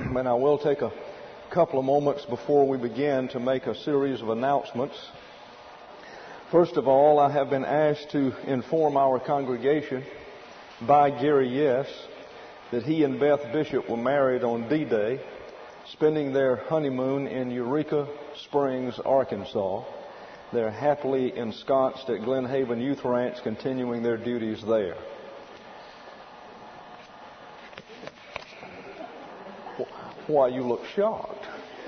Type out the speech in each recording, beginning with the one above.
And I will take a couple of moments before we begin to make a series of announcements. First of all, I have been asked to inform our congregation by Gary Yes that he and Beth Bishop were married on D-Day, spending their honeymoon in Eureka Springs, Arkansas. They're happily ensconced at Glen Haven Youth Ranch, continuing their duties there. Why, you look shocked.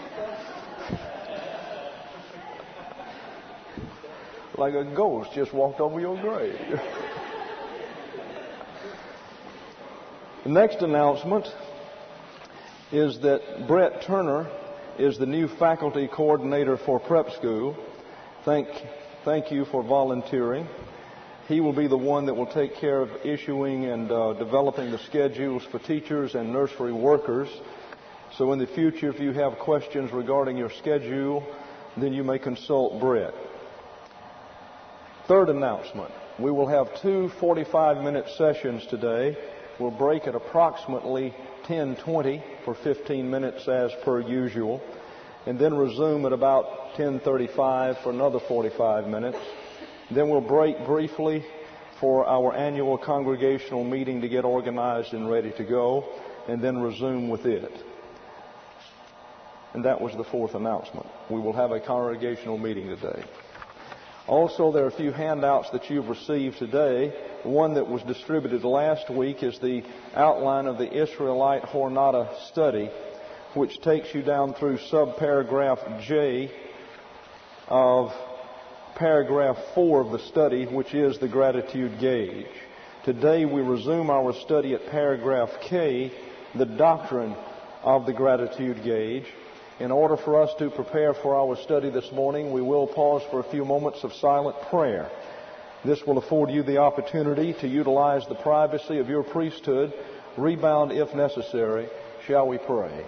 Like a ghost just walked over your grave. The next announcement is that Brett Turner is the new faculty coordinator for prep school. Thank you for volunteering. He will be the one that will take care of issuing and developing the schedules for teachers and nursery workers. So in the future, if you have questions regarding your schedule, then you may consult Brett. Third announcement, we will have two 45-minute sessions today. We'll break at approximately 10:20 for 15 minutes as per usual, and then resume at about 10:35 for another 45 minutes. Then we'll break briefly for our annual congregational meeting to get organized and ready to go, and then resume with it. And that was the fourth announcement. We will have a congregational meeting today. Also, there are a few handouts that you've received today. One that was distributed last week is the outline of the Israelite Hornada study, which takes you down through subparagraph J of paragraph 4 of the study, which is the gratitude gauge. Today we resume our study at paragraph K, the doctrine of the gratitude gauge. In order for us to prepare for our study this morning, we will pause for a few moments of silent prayer. This will afford you the opportunity to utilize the privacy of your priesthood, rebound if necessary. Shall we pray?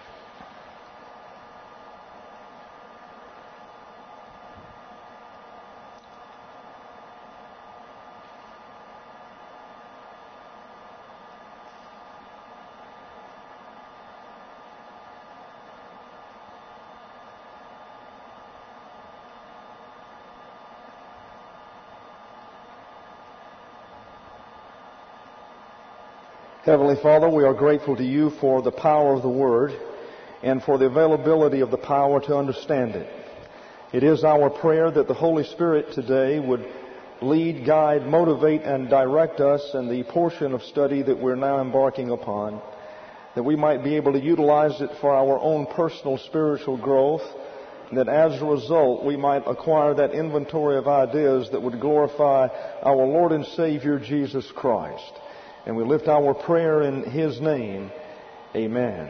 Heavenly Father, we are grateful to you for the power of the Word and for the availability of the power to understand it. It is our prayer that the Holy Spirit today would lead, guide, motivate, and direct us in the portion of study that we're now embarking upon, that we might be able to utilize it for our own personal spiritual growth, and that as a result we might acquire that inventory of ideas that would glorify our Lord and Savior Jesus Christ. And we lift our prayer in His name. Amen.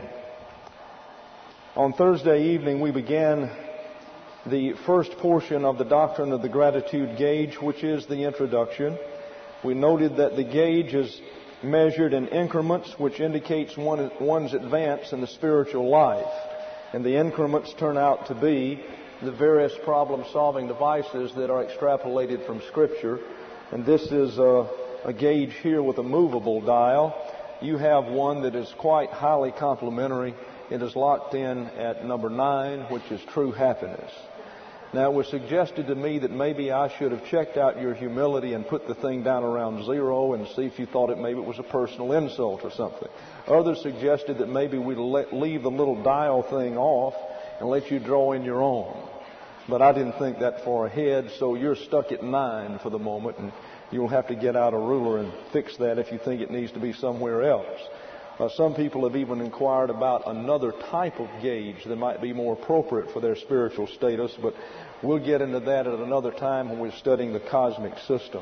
On Thursday evening, we began the first portion of the doctrine of the gratitude gauge, which is the introduction. We noted that the gauge is measured in increments, which indicates one's advance in the spiritual life. And the increments turn out to be the various problem-solving devices that are extrapolated from Scripture. And this is a gauge here with a movable dial. You have one that is quite highly complementary. It is locked in at number 9, which is true happiness. Now, it was suggested to me that maybe I should have checked out your humility and put the thing down around 0 and see if you thought maybe it was a personal insult or something. Others suggested that maybe we'd leave the little dial thing off and let you draw in your own. But I didn't think that far ahead, so you're stuck at 9 for the moment, and you'll have to get out a ruler and fix that if you think it needs to be somewhere else. Some people have even inquired about another type of gauge that might be more appropriate for their spiritual status, but we'll get into that at another time when we're studying the cosmic system.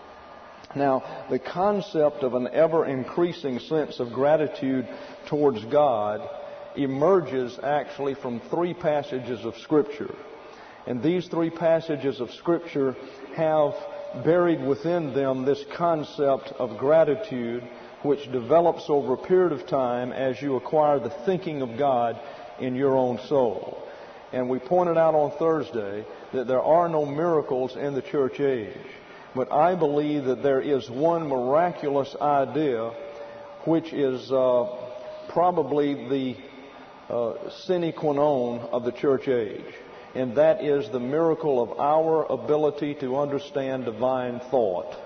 Now, the concept of an ever-increasing sense of gratitude towards God emerges actually from 3 passages of Scripture. And these 3 passages of Scripture have buried within them this concept of gratitude, which develops over a period of time as you acquire the thinking of God in your own soul. And we pointed out on Thursday that there are no miracles in the church age. But I believe that there is one miraculous idea which is probably the sine qua non of the church age, and that is the miracle of our ability to understand divine thought.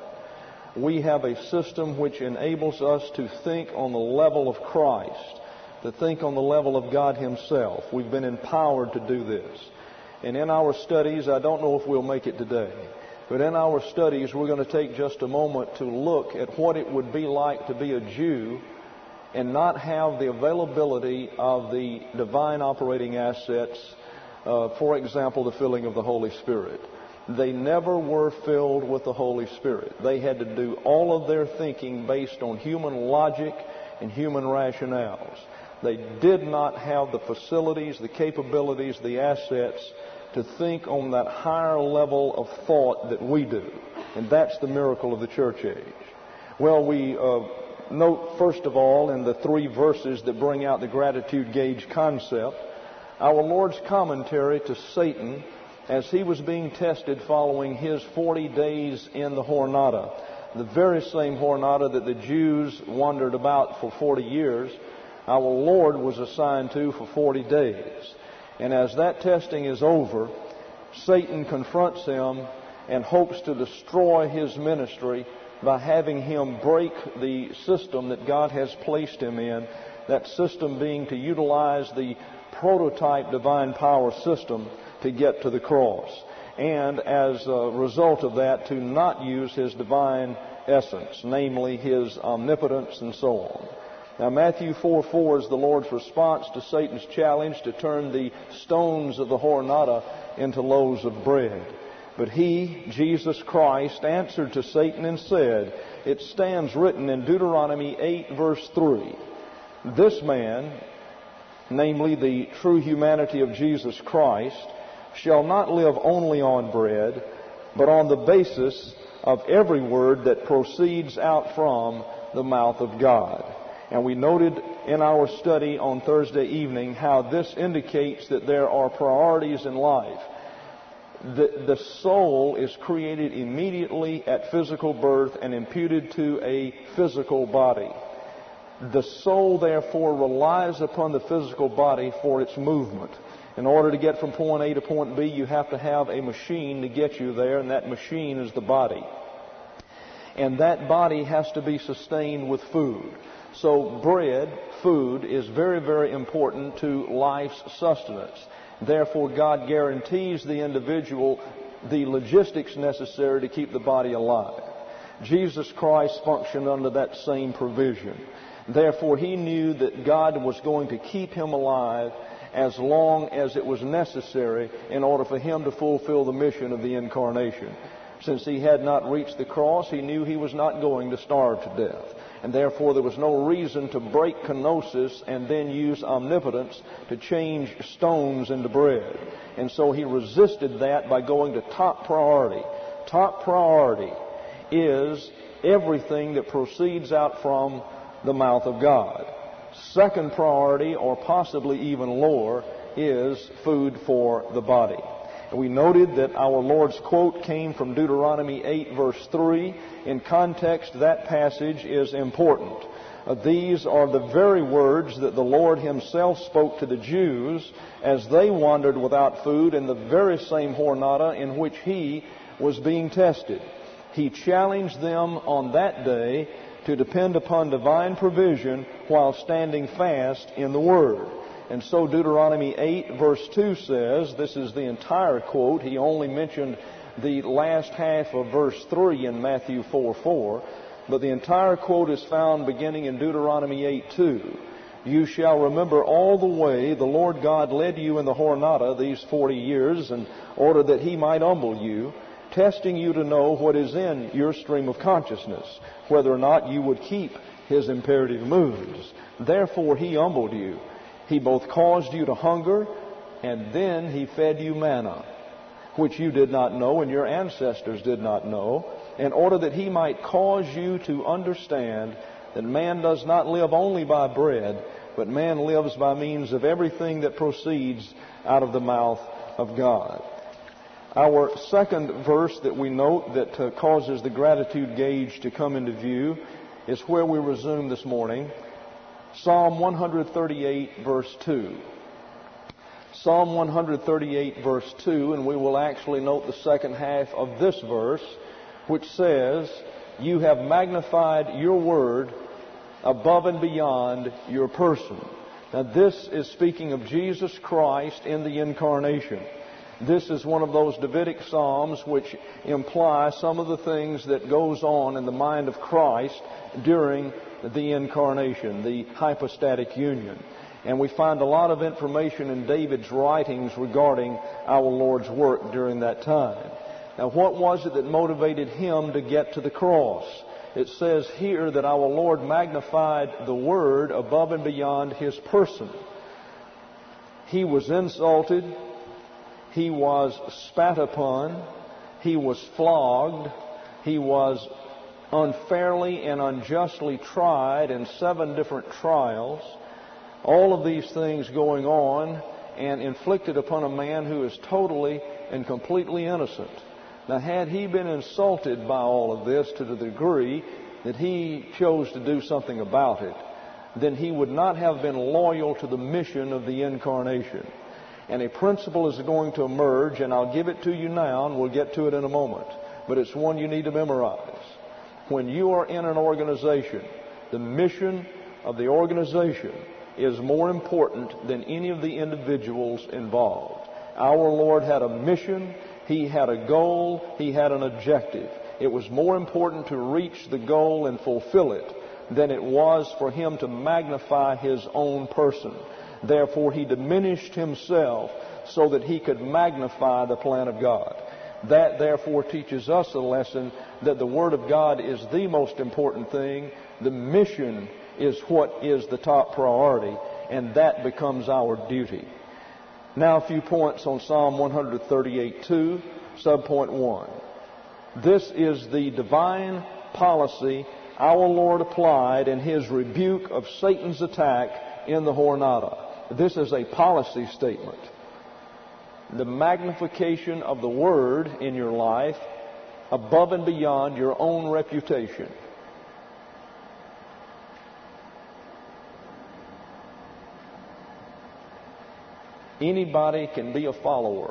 We have a system which enables us to think on the level of Christ, to think on the level of God Himself. We've been empowered to do this. And in our studies, I don't know if we'll make it today, but in our studies we're going to take just a moment to look at what it would be like to be a Jew and not have the availability of the divine operating assets, for example, the filling of the Holy Spirit. They never were filled with the Holy Spirit. They had to do all of their thinking based on human logic and human rationales. They did not have the facilities, the capabilities, the assets to think on that higher level of thought that we do. And that's the miracle of the church age. Well, we note, first of all, in the 3 verses that bring out the gratitude gauge concept, our Lord's commentary to Satan as he was being tested following his 40 days in the Jornada. The very same Jornada that the Jews wandered about for 40 years, our Lord was assigned to for 40 days. And as that testing is over, Satan confronts him and hopes to destroy his ministry by having him break the system that God has placed him in, that system being to utilize the prototype divine power system to get to the cross. And as a result of that, to not use His divine essence, namely His omnipotence and so on. Now, Matthew 4:4 is the Lord's response to Satan's challenge to turn the stones of the Jornada into loaves of bread. But He, Jesus Christ, answered to Satan and said, it stands written in Deuteronomy 8 verse 3, this man, namely the true humanity of Jesus Christ, shall not live only on bread, but on the basis of every word that proceeds out from the mouth of God. And we noted in our study on Thursday evening how this indicates that there are priorities in life. The soul is created immediately at physical birth and imputed to a physical body. The soul, therefore, relies upon the physical body for its movement. In order to get from point A to point B, you have to have a machine to get you there, and that machine is the body. And that body has to be sustained with food. So bread, food, is very, very important to life's sustenance. Therefore, God guarantees the individual the logistics necessary to keep the body alive. Jesus Christ functioned under that same provision. Therefore, He knew that God was going to keep Him alive as long as it was necessary in order for Him to fulfill the mission of the incarnation. Since He had not reached the cross, He knew He was not going to starve to death. And therefore there was no reason to break kenosis and then use omnipotence to change stones into bread. And so He resisted that by going to top priority. Top priority is everything that proceeds out from the mouth of God. Second priority, or possibly even lower, is food for the body. And we noted that our Lord's quote came from Deuteronomy 8 verse 3. In context, that passage is important. These are the very words that the Lord Himself spoke to the Jews as they wandered without food in the very same Jornada in which He was being tested. He challenged them on that day to depend upon divine provision while standing fast in the Word. And so Deuteronomy 8 verse 2 says, this is the entire quote. He only mentioned the last half of verse 3 in Matthew 4:4. But the entire quote is found beginning in Deuteronomy 8:2. You shall remember all the way the Lord God led you in the Jornada these 40 years in order that He might humble you, testing you to know what is in your stream of consciousness, whether or not you would keep His imperative moods. Therefore He humbled you. He both caused you to hunger, and then He fed you manna, which you did not know and your ancestors did not know, in order that He might cause you to understand that man does not live only by bread, but man lives by means of everything that proceeds out of the mouth of God. Our second verse that we note that causes the gratitude gauge to come into view is where we resume this morning. Psalm 138, verse 2. Psalm 138, verse 2, and we will actually note the second half of this verse, which says, "You have magnified your word above and beyond your person." Now this is speaking of Jesus Christ in the incarnation. This is one of those Davidic psalms which imply some of the things that goes on in the mind of Christ during the incarnation, the hypostatic union. And we find a lot of information in David's writings regarding our Lord's work during that time. Now, what was it that motivated him to get to the cross? It says here that our Lord magnified the Word above and beyond His person. He was insulted. He was spat upon. He was flogged. He was unfairly and unjustly tried in 7 different trials. All of these things going on and inflicted upon a man who is totally and completely innocent. Now, had he been insulted by all of this to the degree that he chose to do something about it, then he would not have been loyal to the mission of the incarnation. And a principle is going to emerge, and I'll give it to you now, and we'll get to it in a moment. But it's one you need to memorize. When you are in an organization, the mission of the organization is more important than any of the individuals involved. Our Lord had a mission. He had a goal. He had an objective. It was more important to reach the goal and fulfill it than it was for him to magnify his own person. Therefore, he diminished himself so that he could magnify the plan of God. That, therefore, teaches us a lesson that the Word of God is the most important thing. The mission is what is the top priority, and that becomes our duty. Now a few points on Psalm 138:2, subpoint 1. This is the divine policy our Lord applied in His rebuke of Satan's attack in the Jornada. This is a policy statement. The magnification of the Word in your life above and beyond your own reputation. Anybody can be a follower.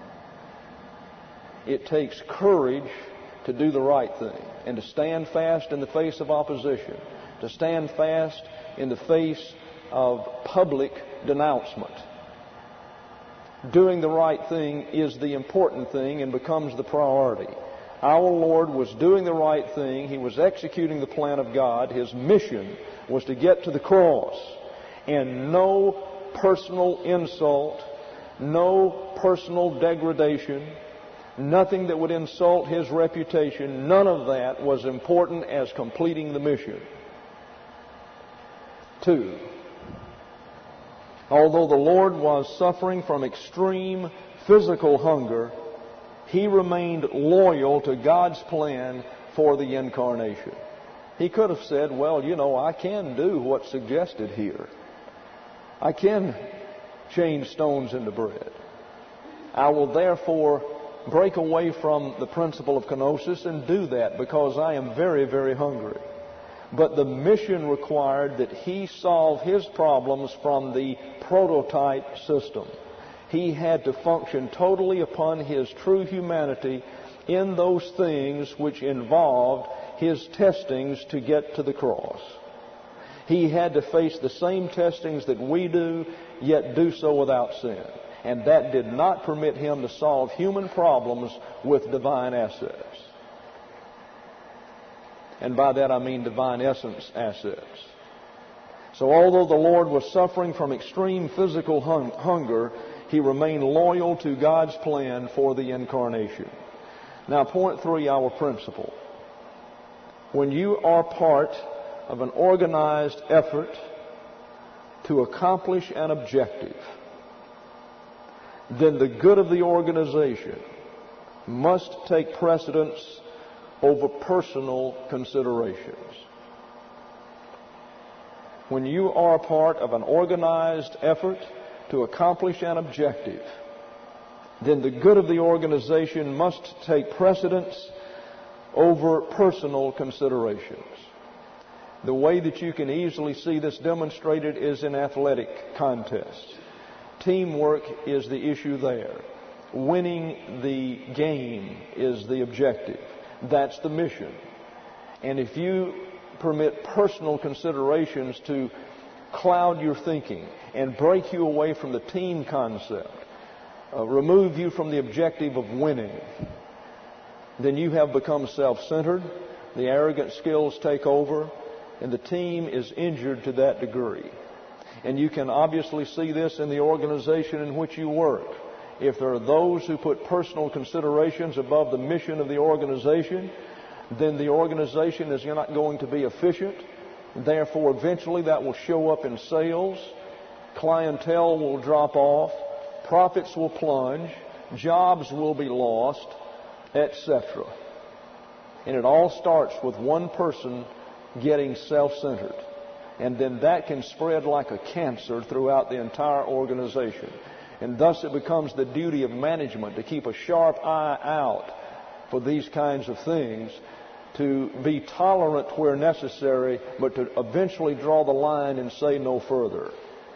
It takes courage to do the right thing and to stand fast in the face of opposition, to stand fast in the face of public denouncement. Doing the right thing is the important thing and becomes the priority. Our Lord was doing the right thing. He was executing the plan of God. His mission was to get to the cross. And no personal insult, no personal degradation, nothing that would insult His reputation, none of that was important as completing the mission. 2. Although the Lord was suffering from extreme physical hunger, He remained loyal to God's plan for the incarnation. He could have said, well, I can do what's suggested here. I can change stones into bread. I will therefore break away from the principle of kenosis and do that because I am very, very hungry. But the mission required that He solve His problems from the prototype system. He had to function totally upon His true humanity in those things which involved His testings to get to the cross. He had to face the same testings that we do, yet do so without sin. And that did not permit Him to solve human problems with divine assets. And by that I mean divine essence assets. So although the Lord was suffering from extreme physical hunger, He remained loyal to God's plan for the incarnation. Now, point 3, our principle. When you are part of an organized effort to accomplish an objective, then the good of the organization must take precedence over personal considerations. When you are part of an organized effort to accomplish an objective, then the good of the organization must take precedence over personal considerations. The way that you can easily see this demonstrated is in athletic contests. Teamwork is the issue there. Winning the game is the objective. That's the mission. And if you permit personal considerations to cloud your thinking and break you away from the team concept, remove you from the objective of winning, then you have become self-centered, the arrogant skills take over, and the team is injured to that degree. And you can obviously see this in the organization in which you work. If there are those who put personal considerations above the mission of the organization, then the organization is not going to be efficient. Therefore, eventually that will show up in sales. Clientele will drop off. Profits will plunge. Jobs will be lost, etc. And it all starts with one person getting self-centered. And then that can spread like a cancer throughout the entire organization. And thus it becomes the duty of management to keep a sharp eye out for these kinds of things, to be tolerant where necessary, but to eventually draw the line and say no further.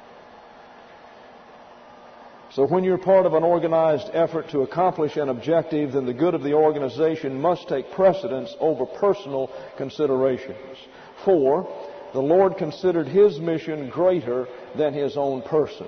So when you're part of an organized effort to accomplish an objective, then the good of the organization must take precedence over personal considerations. 4, the Lord considered His mission greater than His own person.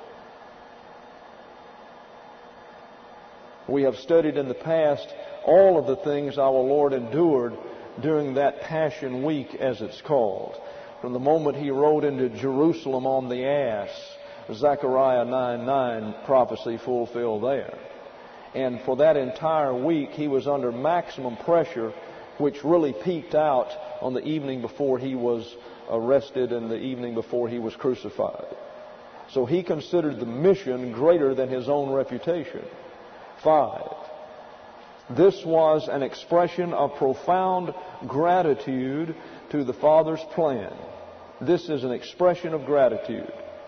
We have studied in the past all of the things our Lord endured during that Passion Week, as it's called. From the moment He rode into Jerusalem on the ass, Zechariah 9:9 prophecy fulfilled there. And for that entire week, He was under maximum pressure, which really peaked out on the evening before He was arrested and the evening before He was crucified. So He considered the mission greater than His own reputation. 5, this was an expression of profound gratitude to the Father's plan. This is an expression of gratitude.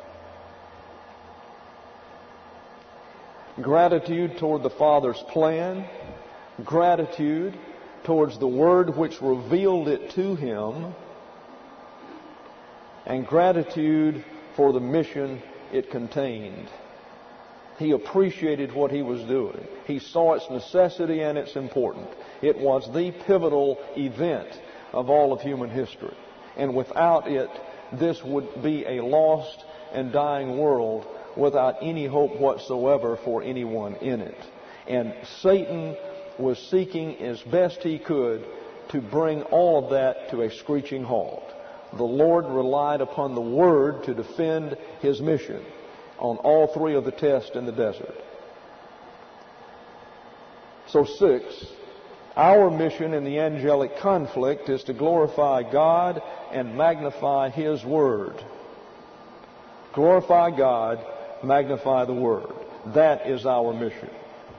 Gratitude toward the Father's plan, gratitude towards the Word which revealed it to Him, and gratitude for the mission it contained. He appreciated what He was doing. He saw its necessity and its importance. It was the pivotal event of all of human history. And without it, this would be a lost and dying world without any hope whatsoever for anyone in it. And Satan was seeking as best he could to bring all of that to a screeching halt. The Lord relied upon the Word to defend His mission on all 3 of the tests in the desert. So 6, our mission in the angelic conflict is to glorify God and magnify His Word. Glorify God, magnify the Word. That is our mission.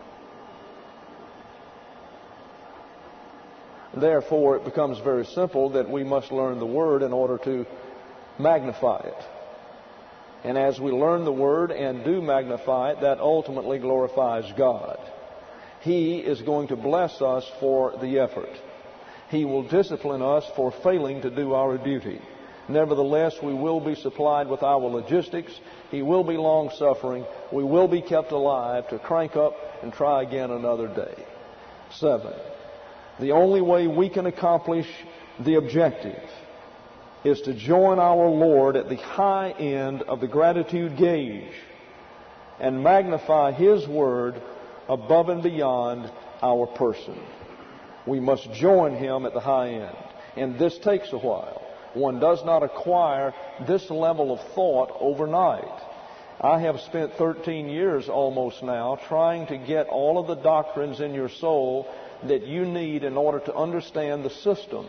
Therefore, it becomes very simple that we must learn the Word in order to magnify it. And as we learn the Word and do magnify it, that ultimately glorifies God. He is going to bless us for the effort. He will discipline us for failing to do our duty. Nevertheless, we will be supplied with our logistics. He will be long-suffering. We will be kept alive to crank up and try again another day. 7, the only way we can accomplish the objective is to join our Lord at the high end of the gratitude gauge and magnify His Word above and beyond our person. We must join Him at the high end. And this takes a while. One does not acquire this level of thought overnight. I have spent 13 years almost now trying to get all of the doctrines in your soul that you need in order to understand the system.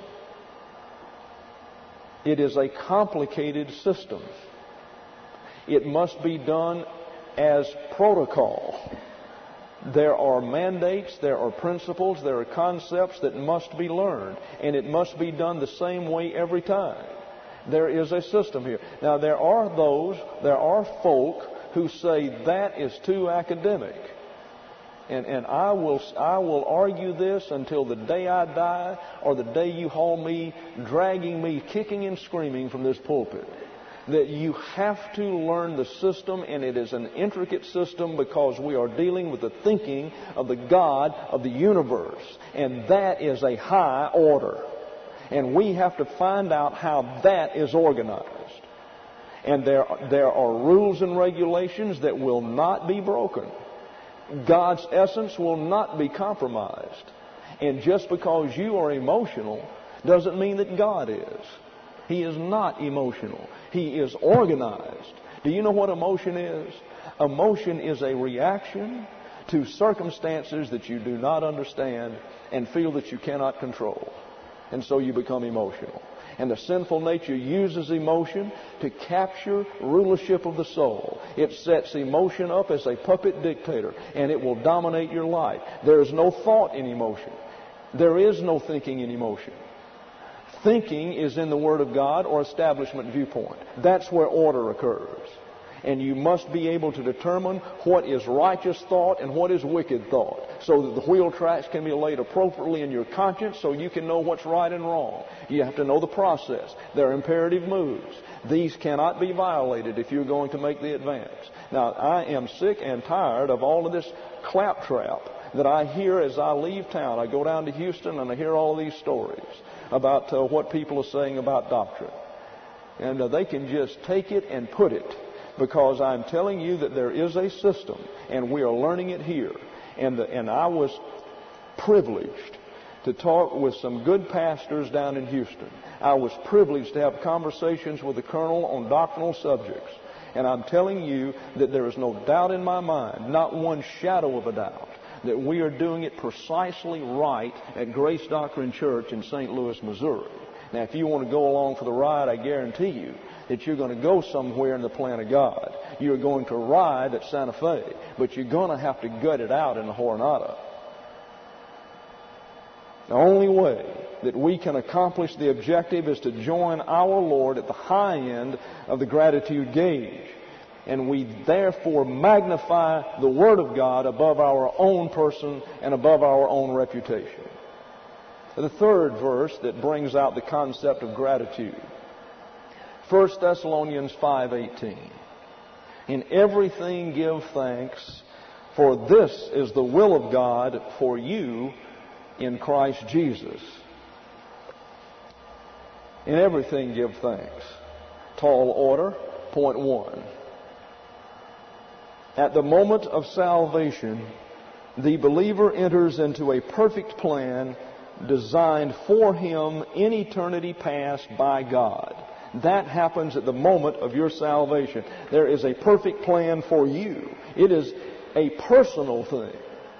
It is a complicated system. It must be done as protocol. There are mandates, there are principles, there are concepts that must be learned, and it must be done the same way every time. There is a system here. Now, there are folk who say that is too academic. And I will argue this until the day I die or the day you haul me, dragging me, kicking and screaming from this pulpit. That you have to learn the system, and it is an intricate system because we are dealing with the thinking of the God of the universe. And that is a high order. And we have to find out how that is organized. And there are rules and regulations that will not be broken. God's essence will not be compromised. And just because you are emotional doesn't mean that God is. He is not emotional. He is organized. Do you know what emotion is? Emotion is a reaction to circumstances that you do not understand and feel that you cannot control. And so you become emotional. And the sinful nature uses emotion to capture rulership of the soul. It sets emotion up as a puppet dictator, and it will dominate your life. There is no thought in emotion. There is no thinking in emotion. Thinking is in the Word of God or establishment viewpoint. That's where order occurs. And you must be able to determine what is righteous thought and what is wicked thought, so that the wheel tracks can be laid appropriately in your conscience so you can know what's right and wrong. You have to know the process. They're imperative moves. These cannot be violated if you're going to make the advance. Now, I am sick and tired of all of this claptrap that I hear as I leave town. I go down to Houston and I hear all these stories about what people are saying about doctrine. And they can just take it and put it. Because I'm telling you that there is a system, and we are learning it here. And I was privileged to talk with some good pastors down in Houston. I was privileged to have conversations with the colonel on doctrinal subjects. And I'm telling you that there is no doubt in my mind, not one shadow of a doubt, that we are doing it precisely right at Grace Doctrine Church in St. Louis, Missouri. Now, if you want to go along for the ride, I guarantee you that you're going to go somewhere in the plan of God. You're going to ride at Santa Fe, but you're going to have to gut it out in the Jornada. The only way that we can accomplish the objective is to join our Lord at the high end of the gratitude gauge. And we therefore magnify the Word of God above our own person and above our own reputation. The third verse that brings out the concept of gratitude. 1 Thessalonians 5:18. In everything give thanks, for this is the will of God for you in Christ Jesus. In everything give thanks. Tall order, point 1. At the moment of salvation, the believer enters into a perfect plan designed for him in eternity past by God. That happens at the moment of your salvation. There is a perfect plan for you. It is a personal thing.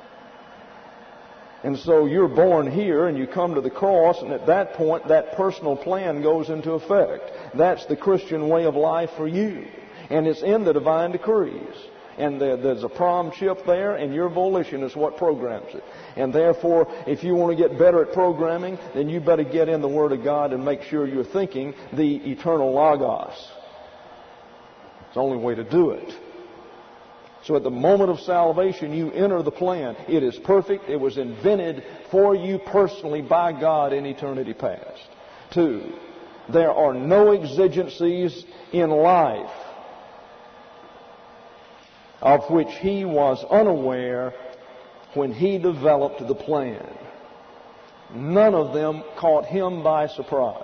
And so you're born here and you come to the cross, and at that point that personal plan goes into effect. That's the Christian way of life for you. And it's in the divine decrees. And there's a prom chip there, and your volition is what programs it. And therefore, if you want to get better at programming, then you better get in the Word of God and make sure you're thinking the eternal Logos. It's the only way to do it. So at the moment of salvation, you enter the plan. It is perfect. It was invented for you personally by God in eternity past. 2, there are no exigencies in life of which he was unaware when he developed the plan. None of them caught him by surprise.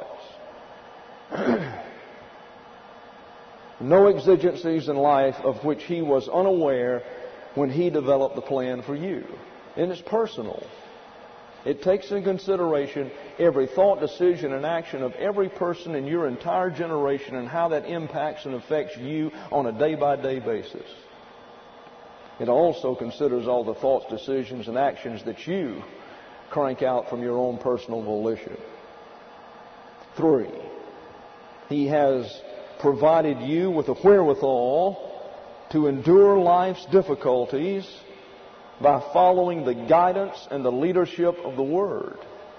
No exigencies in life of which he was unaware when he developed the plan for you. And it's personal. It takes into consideration every thought, decision, and action of every person in your entire generation and how that impacts and affects you on a day-by-day basis. It also considers all the thoughts, decisions, and actions that you crank out from your own personal volition. 3, he has provided you with a wherewithal to endure life's difficulties by following the guidance and the leadership of the Word.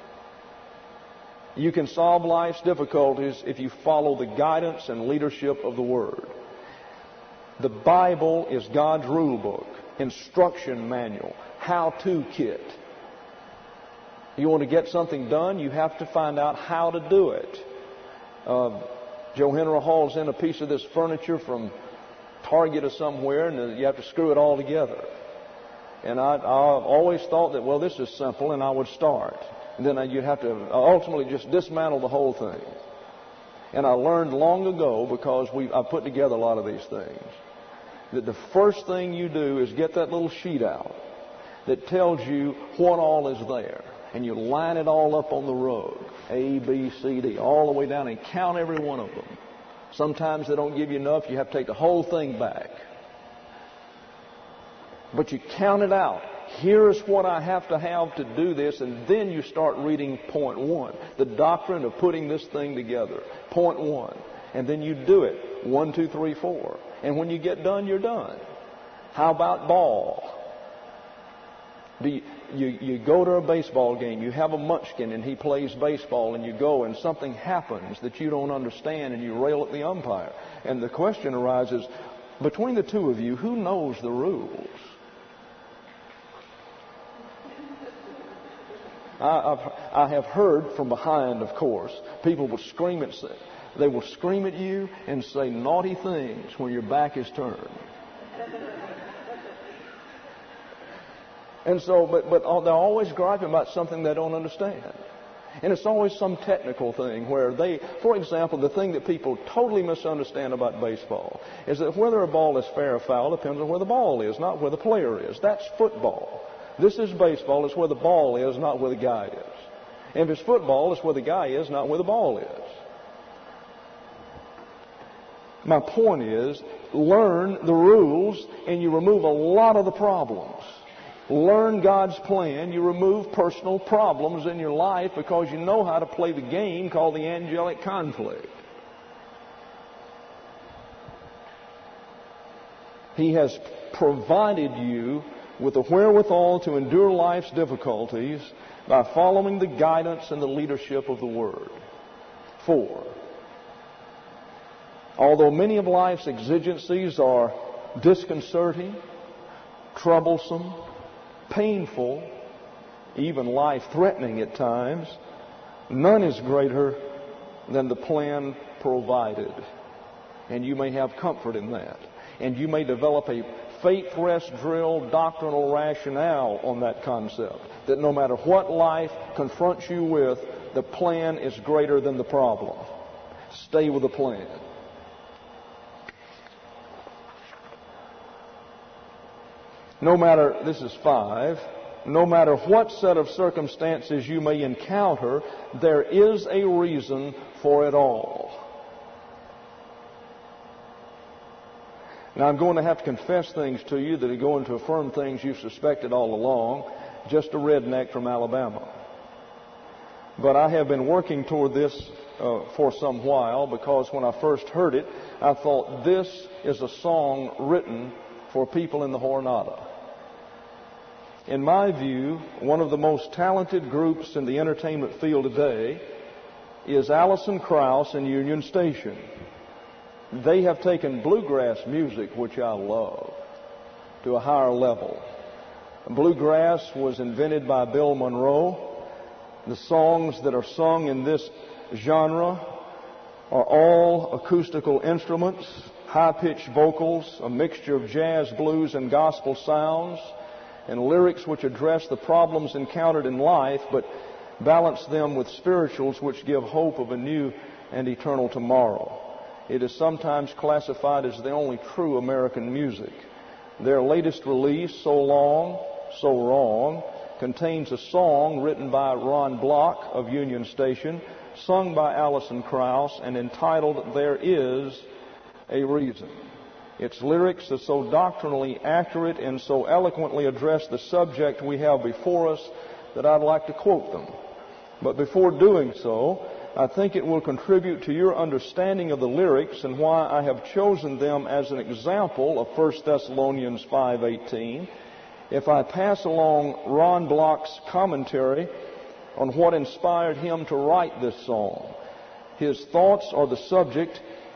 You can solve life's difficulties if you follow the guidance and leadership of the Word. The Bible is God's rule book. instruction manual, how-to kit. You want to get something done, you have to find out how to do it. Joe Henry hauls in a piece of this furniture from Target or somewhere, and you have to screw it all together. And I always thought that, well, this is simple, and I would start. And then you'd have to ultimately just dismantle the whole thing. And I learned long ago, because I put together a lot of these things, that the first thing you do is get that little sheet out that tells you what all is there. And you line it all up on the rug, A, B, C, D, all the way down, and count every one of them. Sometimes they don't give you enough. You have to take the whole thing back. But you count it out. Here's what I have to do this, and then you start reading point 1, the doctrine of putting this thing together. Point 1. And then you do it. 1, 2, 3, 4. And when you get done, you're done. How about ball? You go to a baseball game, you have a munchkin and he plays baseball, and you go and something happens that you don't understand and you rail at the umpire. And the question arises, between the two of you, who knows the rules? I have heard from behind, of course, people will scream at you and say naughty things when your back is turned. And so, but they're always griping about something they don't understand. And it's always some technical thing where for example, the thing that people totally misunderstand about baseball is that whether a ball is fair or foul depends on where the ball is, not where the player is. That's football. This is baseball. It's where the ball is, not where the guy is. And if it's football, it's where the guy is, not where the ball is. My point is, learn the rules and you remove a lot of the problems. Learn God's plan. You remove personal problems in your life because you know how to play the game called the angelic conflict. He has provided you with the wherewithal to endure life's difficulties by following the guidance and the leadership of the Word. 4. Although many of life's exigencies are disconcerting, troublesome, painful, even life-threatening at times, none is greater than the plan provided. And you may have comfort in that. And you may develop a faith rest drill doctrinal rationale on that concept, that no matter what life confronts you with, the plan is greater than the problem. Stay with the plan. This is 5, no matter what set of circumstances you may encounter, there is a reason for it all. Now, I'm going to have to confess things to you that are going to affirm things you've suspected all along, just a redneck from Alabama. But I have been working toward this for some while, because when I first heard it, I thought this is a song written for people in the Jornada. In my view, one of the most talented groups in the entertainment field today is Alison Krauss and Union Station. They have taken bluegrass music, which I love, to a higher level. Bluegrass was invented by Bill Monroe. The songs that are sung in this genre are all acoustical instruments, high-pitched vocals, a mixture of jazz, blues, and gospel sounds, and lyrics which address the problems encountered in life, but balance them with spirituals which give hope of a new and eternal tomorrow. It is sometimes classified as the only true American music. Their latest release, So Long, So Wrong, contains a song written by Ron Block of Union Station, sung by Alison Krauss, and entitled There Is a Reason. Its lyrics are so doctrinally accurate and so eloquently address the subject we have before us that I'd like to quote them. But before doing so, I think it will contribute to your understanding of the lyrics and why I have chosen them as an example of 1 Thessalonians 5:18. If I pass along Ron Block's commentary on what inspired him to write this song, his thoughts are the subject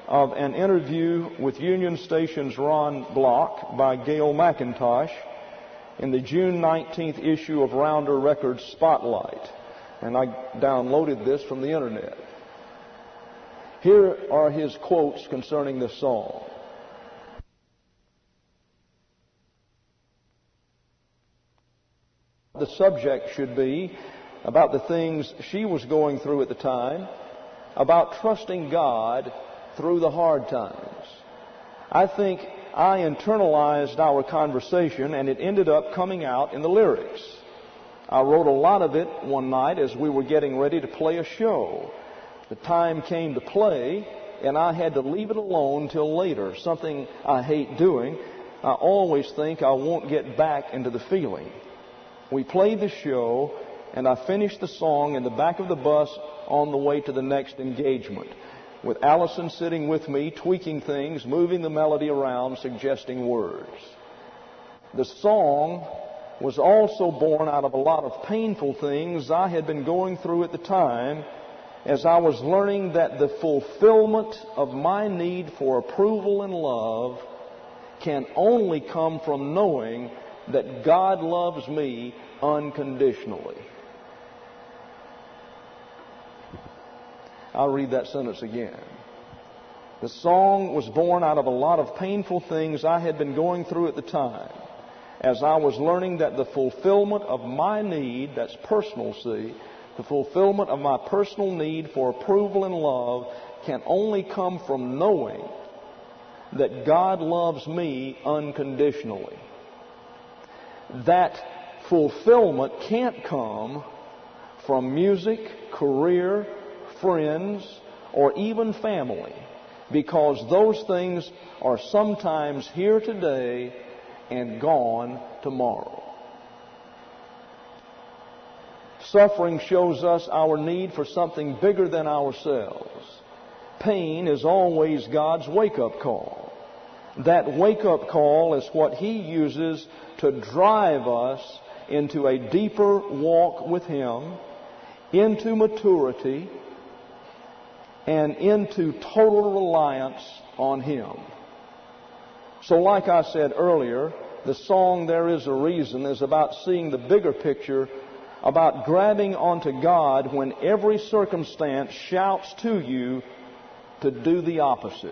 of an interview with Union Station's Ron Block by Gail McIntosh in the June 19th issue of Rounder Records Spotlight. And I downloaded this from the internet. Here are his quotes concerning this song. The subject should be about the things she was going through at the time, about trusting God through the hard times. I think I internalized our conversation, and it ended up coming out in the lyrics. I wrote a lot of it one night as we were getting ready to play a show. The time came to play, and I had to leave it alone till later, something I hate doing. I always think I won't get back into the feeling. We played the show, and I finished the song in the back of the bus on the way to the next engagement, with Allison sitting with me, tweaking things, moving the melody around, suggesting words. The song was also born out of a lot of painful things I had been going through at the time, as I was learning that the fulfillment of my need for approval and love can only come from knowing that God loves me unconditionally. I'll read that sentence again. The song was born out of a lot of painful things I had been going through at the time, as I was learning that the fulfillment of my need, that's personal, see, the fulfillment of my personal need for approval and love can only come from knowing that God loves me unconditionally. That fulfillment can't come from music, career, friends, or even family, because those things are sometimes here today and gone tomorrow. Suffering shows us our need for something bigger than ourselves. Pain is always God's wake-up call. That wake-up call is what He uses to drive us into a deeper walk with Him, into maturity, and into total reliance on Him. So like I said earlier, the song There Is a Reason is about seeing the bigger picture, about grabbing onto God when every circumstance shouts to you to do the opposite.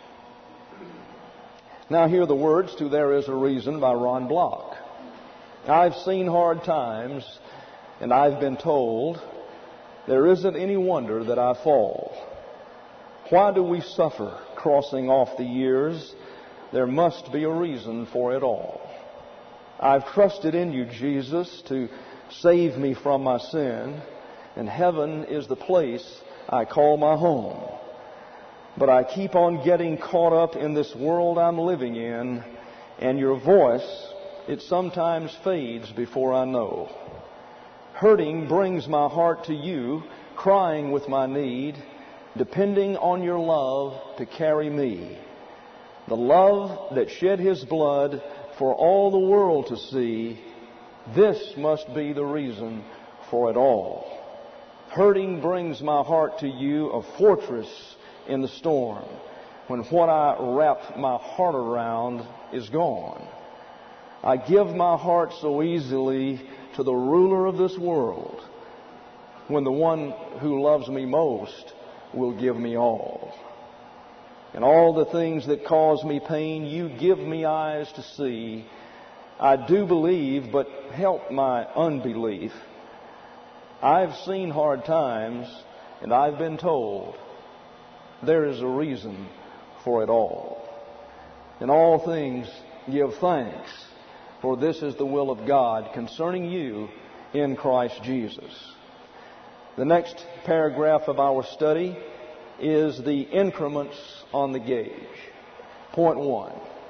Now hear the words to There Is a Reason by Ron Block. I've seen hard times, and I've been told there isn't any wonder that I fall. Why do we suffer crossing off the years? There must be a reason for it all. I've trusted in you, Jesus, to save me from my sin, and heaven is the place I call my home. But I keep on getting caught up in this world I'm living in, and your voice, it sometimes fades before I know. Hurting brings my heart to you, crying with my need, depending on your love to carry me. The love that shed His blood for all the world to see, this must be the reason for it all. Hurting brings my heart to you, a fortress in the storm, when what I wrap my heart around is gone. I give my heart so easily to the ruler of this world, when the one who loves me most will give me all. And all the things that cause me pain, you give me eyes to see. I do believe, but help my unbelief. I've seen hard times, and I've been told there is a reason for it all. In all things give thanks, for this is the will of God concerning you in Christ Jesus. The next paragraph of our study is the increments on the gauge. Point 1.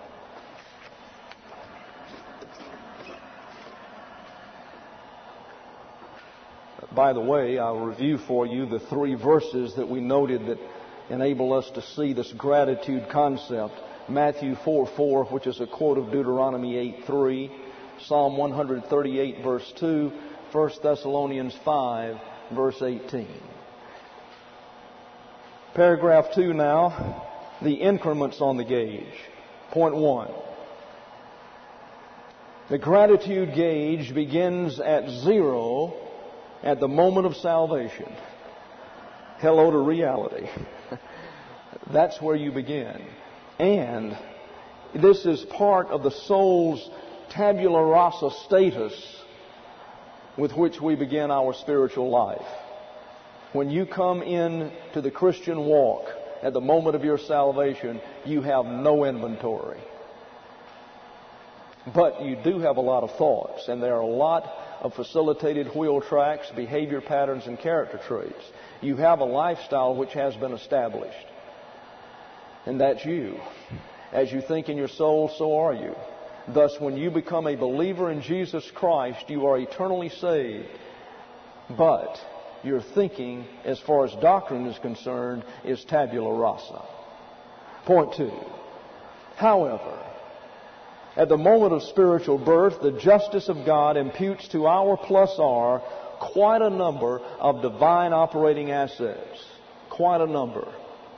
By the way, I'll review for you the 3 verses that we noted that enable us to see this gratitude concept. Matthew 4:4, which is a quote of Deuteronomy 8:3, Psalm 138, verse 2, 1 Thessalonians 5, verse 18. Paragraph 2 now. the increments on the gauge. Point 1. The gratitude gauge begins at 0 at the moment of salvation. Hello to reality. That's where you begin. And this is part of the soul's tabula rasa status with which we begin our spiritual life. When you come in to the Christian walk at the moment of your salvation, you have no inventory. But you do have a lot of thoughts, and there are a lot of facilitated wheel tracks, behavior patterns, and character traits. You have a lifestyle which has been established. And that's you. As you think in your soul, so are you. Thus, when you become a believer in Jesus Christ, you are eternally saved. But your thinking, as far as doctrine is concerned, is tabula rasa. Point 2. However, at the moment of spiritual birth, the justice of God imputes to our plus R quite a number of divine operating assets. Quite a number.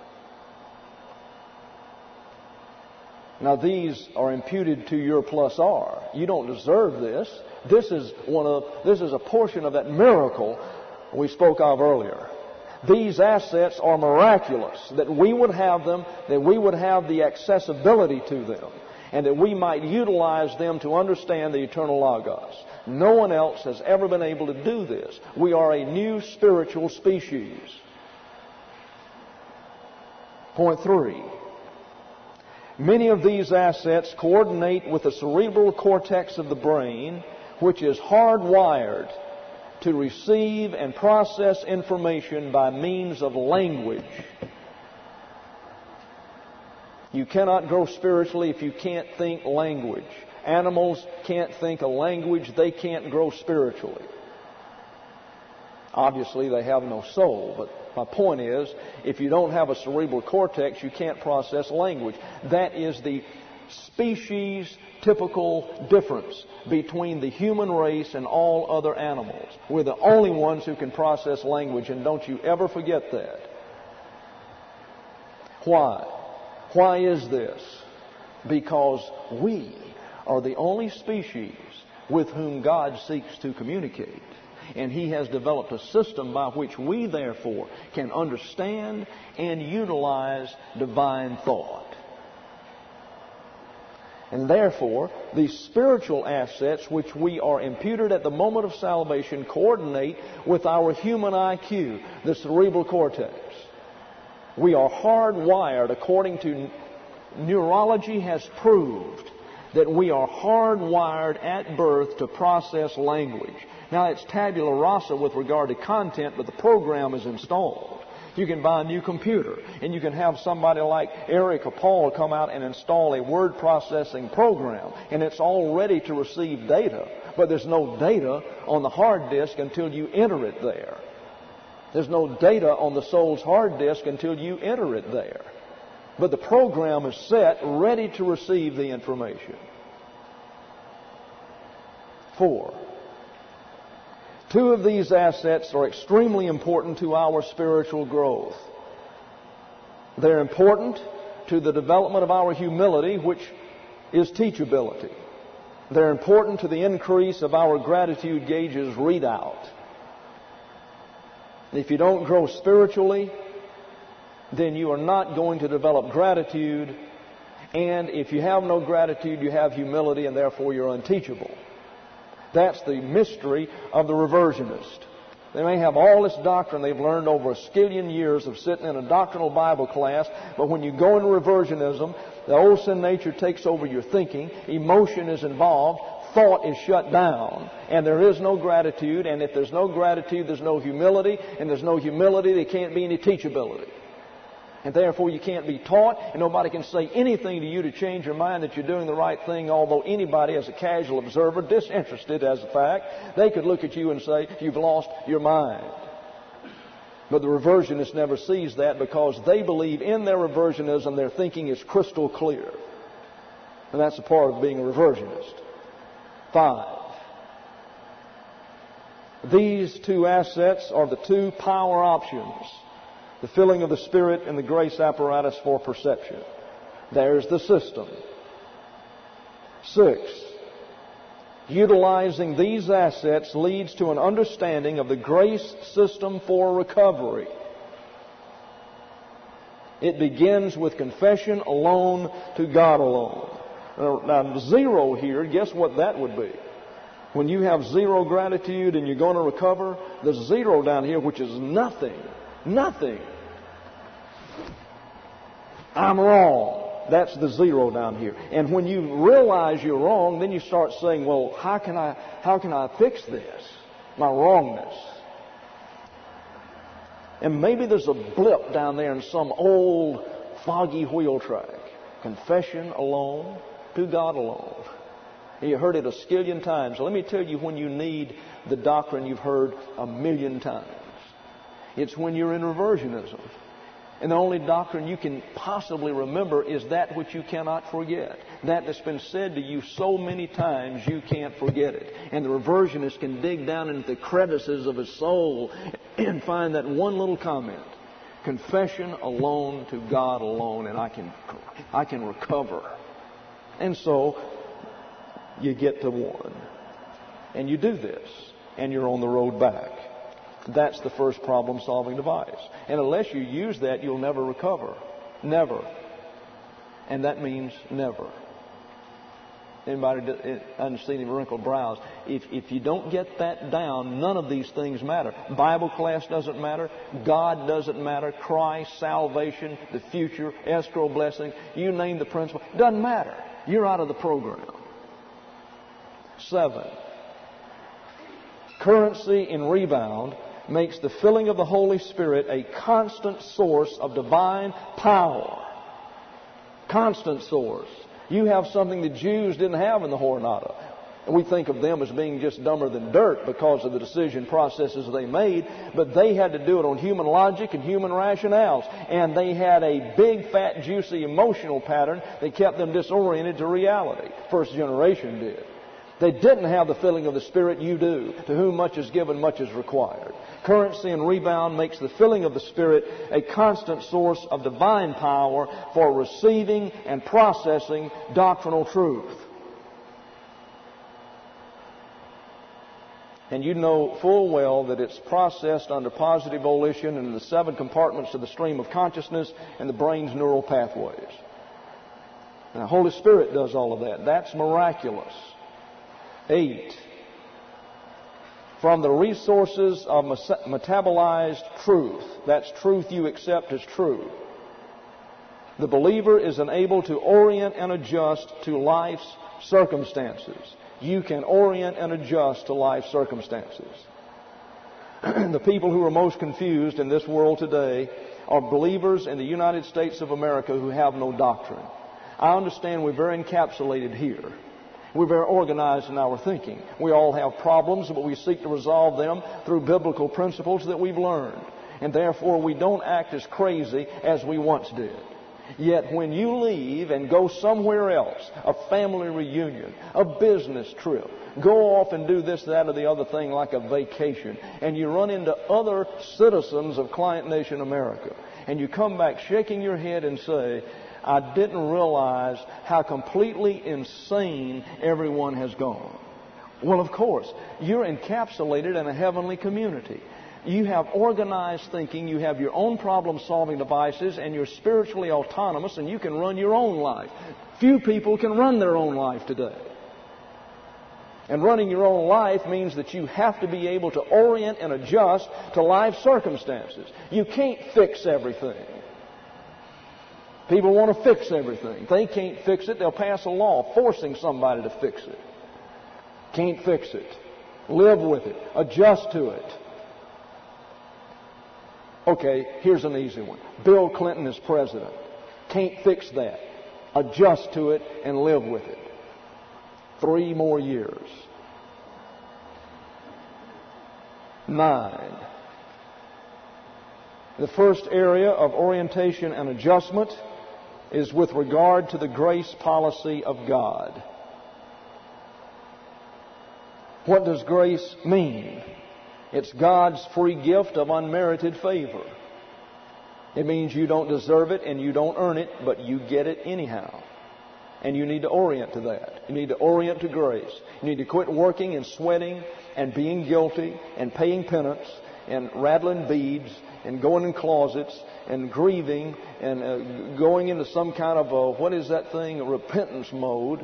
Now, these are imputed to your plus R. You don't deserve this. This is a portion of that miracle we spoke of earlier. These assets are miraculous, that we would have them, that we would have the accessibility to them, and that we might utilize them to understand the eternal Logos. No one else has ever been able to do this. We are a new spiritual species. Point 3. Many of these assets coordinate with the cerebral cortex of the brain, which is hardwired to receive and process information by means of language. You cannot grow spiritually if you can't think language. Animals can't think a language. They can't grow spiritually. Obviously, they have no soul. But my point is, if you don't have a cerebral cortex, you can't process language. That is the species typical difference between the human race and all other animals. We're the only ones who can process language, and don't you ever forget that. Why? Why is this? Because we are the only species with whom God seeks to communicate. And He has developed a system by which we, therefore, can understand and utilize divine thought. And therefore, these spiritual assets which we are imputed at the moment of salvation coordinate with our human IQ, the cerebral cortex. We are hardwired, according to neurology has proved, that we are hardwired at birth to process language. Now, it's tabula rasa with regard to content, but the program is installed. You can buy a new computer, and you can have somebody like Eric or Paul come out and install a word processing program, and it's all ready to receive data, but there's no data on the hard disk until you enter it there. There's no data on the soul's hard disk until you enter it there. But the program is set, ready to receive the information. 4. 2 of these assets are extremely important to our spiritual growth. They're important to the development of our humility, which is teachability. They're important to the increase of our gratitude gauge's readout. If you don't grow spiritually, then you are not going to develop gratitude. And if you have no gratitude, you have humility, and therefore you're unteachable. That's the mystery of the reversionist. They may have all this doctrine they've learned over a skillion years of sitting in a doctrinal Bible class, but when you go into reversionism, the old sin nature takes over your thinking, emotion is involved, thought is shut down, and there is no gratitude, and if there's no gratitude, there's no humility, and there's no humility, there can't be any teachability. And therefore you can't be taught, and nobody can say anything to you to change your mind that you're doing the right thing, although anybody as a casual observer, disinterested as a fact, they could look at you and say, you've lost your mind. But the reversionist never sees that because they believe in their reversionism their thinking is crystal clear. And that's a part of being a reversionist. 5. These 2 assets are the 2 power options The filling of the Spirit and the grace apparatus for perception. There's the system. 6. Utilizing these assets leads to an understanding of the grace system for recovery. It begins with confession alone to God alone. Now, 0 here, guess what that would be? When you have 0 gratitude and you're going to recover, there's 0 down here, which is nothing. Nothing. I'm wrong. That's the 0 down here. And when you realize you're wrong, then you start saying, well, how can I fix this? My wrongness. And maybe there's a blip down there in some old foggy wheel track. Confession alone to God alone. You heard it a skillion times. Let me tell you when you need the doctrine you've heard a million times. It's when you're in reversionism. And the only doctrine you can possibly remember is that which you cannot forget. That that's been said to you so many times you can't forget it. And the reversionist can dig down into the crevices of his soul and find that one little comment. Confession alone to God alone, and I can recover. And so you get to 1. And you do this, and you're on the road back. That's the first problem-solving device. And unless you use that, you'll never recover. Never. And that means never. Anybody hasn't seen any wrinkled brows? If you don't get that down, none of these things matter. Bible class doesn't matter. God doesn't matter. Christ, salvation, the future, escrow blessing, you name the principle. Doesn't matter. You're out of the program. 7. Currency in rebound makes the filling of the Holy Spirit a constant source of divine power. Constant source. You have something the Jews didn't have in the Jornada. And we think of them as being just dumber than dirt because of the decision processes they made, but they had to do it on human logic and human rationales. And they had a big, fat, juicy emotional pattern that kept them disoriented to reality. First generation did. They didn't have the filling of the Spirit. You do. To whom much is given, much is required. Currency and rebound makes the filling of the Spirit a constant source of divine power for receiving and processing doctrinal truth. And you know full well that it's processed under positive volition in the 7 compartments of the stream of consciousness and the brain's neural pathways. And the Holy Spirit does all of that. That's miraculous. 8. From the resources of metabolized truth, that's truth you accept as true, the believer is enabled to orient and adjust to life's circumstances. You can orient and adjust to life's circumstances. The people who are most confused in this world today are believers in the United States of America who have no doctrine. I understand we're very encapsulated here. We're very organized in our thinking. We all have problems, but we seek to resolve them through biblical principles that we've learned. And therefore, we don't act as crazy as we once did. Yet when you leave and go somewhere else, a family reunion, a business trip, go off and do this, that, or the other thing like a vacation, and you run into other citizens of Client Nation America, and you come back shaking your head and say, I didn't realize how completely insane everyone has gone. Well, of course, you're encapsulated in a heavenly community. You have organized thinking, you have your own problem-solving devices, and you're spiritually autonomous, and you can run your own life. Few people can run their own life today. And running your own life means that you have to be able to orient and adjust to life circumstances. You can't fix everything. People want to fix everything. If they can't fix it, they'll pass a law forcing somebody to fix it. Can't fix it. Live with it. Adjust to it. Okay, here's an easy one. Bill Clinton is president. Can't fix that. Adjust to it and live with it. 3 more years. 9. The first area of orientation and adjustment is with regard to the grace policy of God. What does grace mean? It's God's free gift of unmerited favor. It means you don't deserve it and you don't earn it, but you get it anyhow. And you need to orient to that. You need to orient to grace. You need to quit working and sweating and being guilty and paying penance and rattling beads and going in closets and grieving and going into some kind of a, what is that thing, a repentance mode.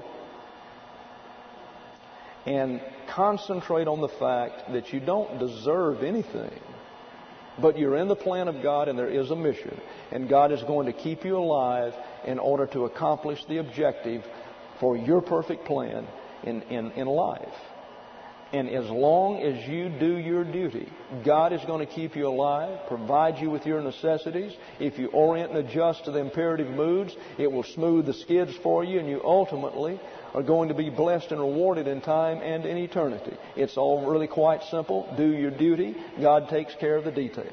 And concentrate on the fact that you don't deserve anything. But you're in the plan of God and there is a mission. And God is going to keep you alive in order to accomplish the objective for your perfect plan in life. And as long as you do your duty, God is going to keep you alive, provide you with your necessities. If you orient and adjust to the imperative moods, it will smooth the skids for you, and you ultimately are going to be blessed and rewarded in time and in eternity. It's all really quite simple. Do your duty. God takes care of the details.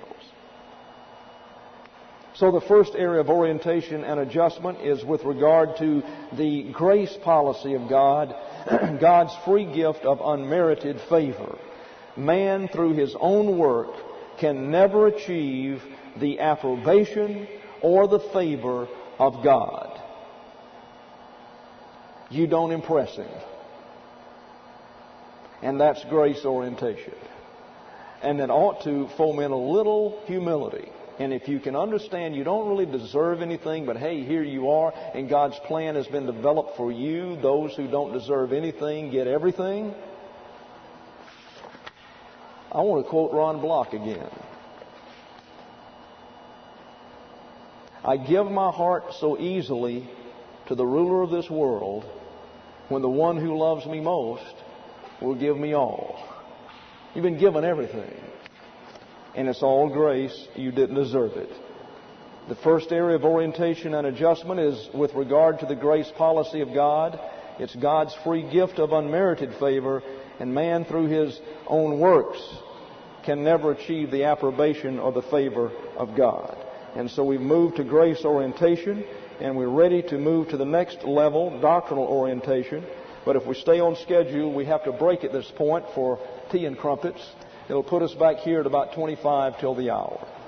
So the first area of orientation and adjustment is with regard to the grace policy of God, God's free gift of unmerited favor. Man, through his own work, can never achieve the approbation or the favor of God. You don't impress him. And that's grace orientation. And that ought to foment a little humility. And if you can understand you don't really deserve anything, but hey, here you are, and God's plan has been developed for you. Those who don't deserve anything get everything. I want to quote Ron Block again. I give my heart so easily to the ruler of this world, when the one who loves me most will give me all. You've been given everything. And it's all grace. You didn't deserve it. The first area of orientation and adjustment is with regard to the grace policy of God. It's God's free gift of unmerited favor, and man through his own works can never achieve the approbation or the favor of God. And so we've moved to grace orientation, and we're ready to move to the next level, doctrinal orientation. But if we stay on schedule, we have to break at this point for tea and crumpets. It'll put us back here at about 25 till the hour.